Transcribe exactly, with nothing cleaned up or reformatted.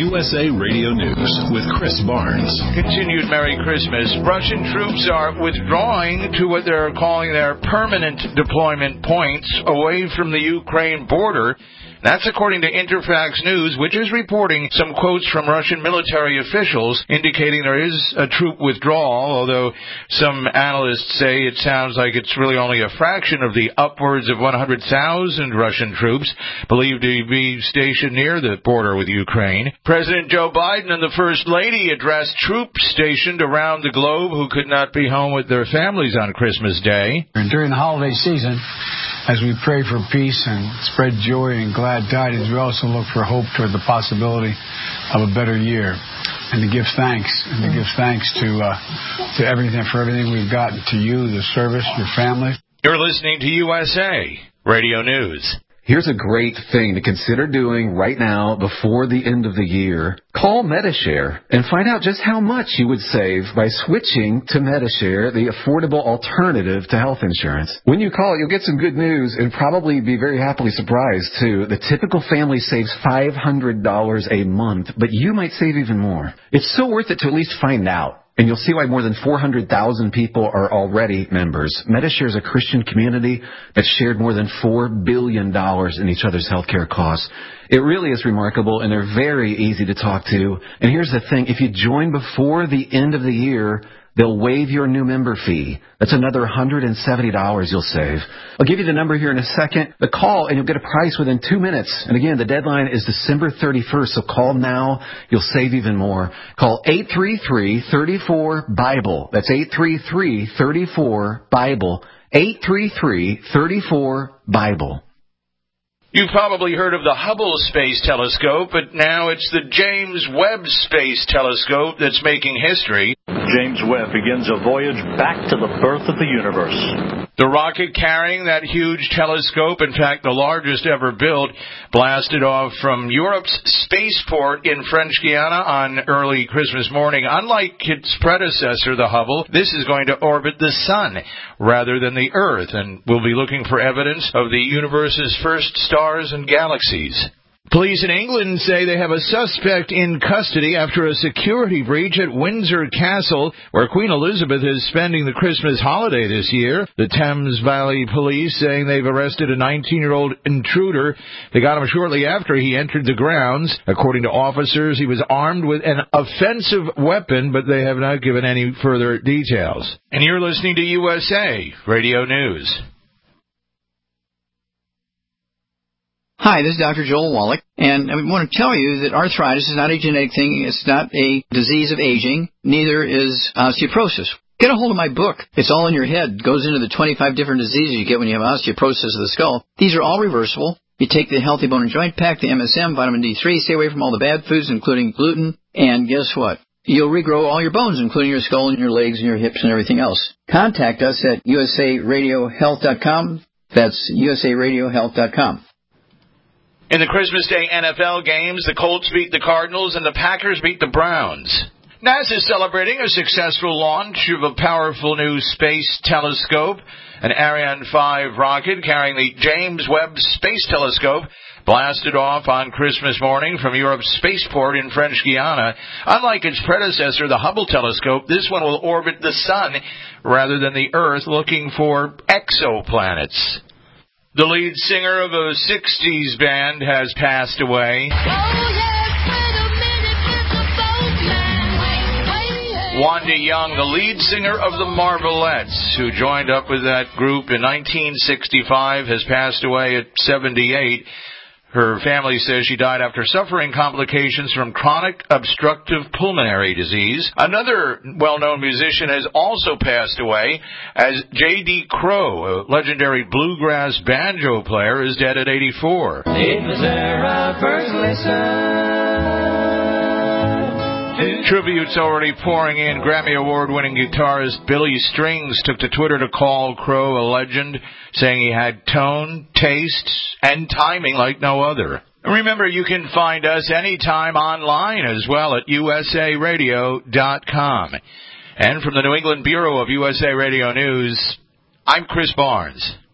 U S A Radio News with Chris Barnes. Continued Merry Christmas. Russian troops are withdrawing to what they're calling their permanent deployment points away from the Ukraine border. That's according to Interfax News, which is reporting some quotes from Russian military officials indicating there is a troop withdrawal, although some analysts say it sounds like it's really only a fraction of the upwards of one hundred thousand Russian troops believed to be stationed near the border with Ukraine. President Joe Biden and the First Lady addressed troops stationed around the globe who could not be home with their families on Christmas Day. And during the holiday season, as we pray for peace and spread joy and glad tidings, we also look for hope toward the possibility of a better year, and to give thanks, and to give thanks to uh, to everything for everything we've gotten, to you, the service, your families. You're listening to U S A Radio News. Here's a great thing to consider doing right now before the end of the year. Call Medi-Share and find out just how much you would save by switching to Medi-Share, the affordable alternative to health insurance. When you call, you'll get some good news and probably be very happily surprised, too. The typical family saves five hundred dollars a month, but you might save even more. It's so worth it to at least find out. And you'll see why more than four hundred thousand people are already members. Medi-Share is a Christian community that's shared more than four billion dollars in each other's healthcare costs. It really is remarkable, and they're very easy to talk to. And here's the thing. If you join before the end of the year, they'll waive your new member fee. That's another one hundred seventy dollars you'll save. I'll give you the number here in a second. The call, and you'll get a price within two minutes. And again, the deadline is December thirty-first, so call now. You'll save even more. Call eight three three, three four, BIBLE. That's eight three three, three four, BIBLE. eight three three, three four, BIBLE. You've probably heard of the Hubble Space Telescope, but now it's the James Webb Space Telescope that's making history. James Webb begins a voyage back to the birth of the universe. The rocket carrying that huge telescope, in fact the largest ever built, blasted off from Europe's spaceport in French Guiana on early Christmas morning. Unlike its predecessor, the Hubble, this is going to orbit the Sun rather than the Earth, and we'll be looking for evidence of the universe's first stars and galaxies. Police in England say they have a suspect in custody after a security breach at Windsor Castle, where Queen Elizabeth is spending the Christmas holiday this year. The Thames Valley Police saying they've arrested a nineteen-year-old intruder. They got him shortly after he entered the grounds. According to officers, he was armed with an offensive weapon, but they have not given any further details. And you're listening to U S A Radio News. Hi, this is Doctor Joel Wallach, and I want to tell you that arthritis is not a genetic thing. It's not a disease of aging. Neither is osteoporosis. Get a hold of my book. It's all in your head. It goes into the twenty-five different diseases you get when you have osteoporosis of the skull. These are all reversible. You take the Healthy Bone and Joint Pack, the M S M, vitamin D three, stay away from all the bad foods, including gluten, and guess what? You'll regrow all your bones, including your skull and your legs and your hips and everything else. Contact us at U S A radio health dot com. That's U S A radio health dot com. In the Christmas Day N F L games, the Colts beat the Cardinals and the Packers beat the Browns. NASA is celebrating a successful launch of a powerful new space telescope. An Ariane five rocket carrying the James Webb Space Telescope blasted off on Christmas morning from Europe's spaceport in French Guiana. Unlike its predecessor, the Hubble telescope, this one will orbit the Sun rather than the Earth, looking for exoplanets. The lead singer of a sixties band has passed away. Wanda Young, the lead singer of the Marvelettes, who joined up with that group in nineteen sixty-five, has passed away at seventy-eight. Her family says she died after suffering complications from chronic obstructive pulmonary disease. Another well-known musician has also passed away, as J D Crowe, a legendary bluegrass banjo player, is dead at eighty-four. It was there I first listened. Tributes already pouring in. Grammy Award-winning guitarist Billy Strings took to Twitter to call Crowe a legend, saying he had tone, taste, and timing like no other. Remember, you can find us anytime online as well at U S A radio dot com. And from the New England Bureau of U S A Radio News, I'm Chris Barnes.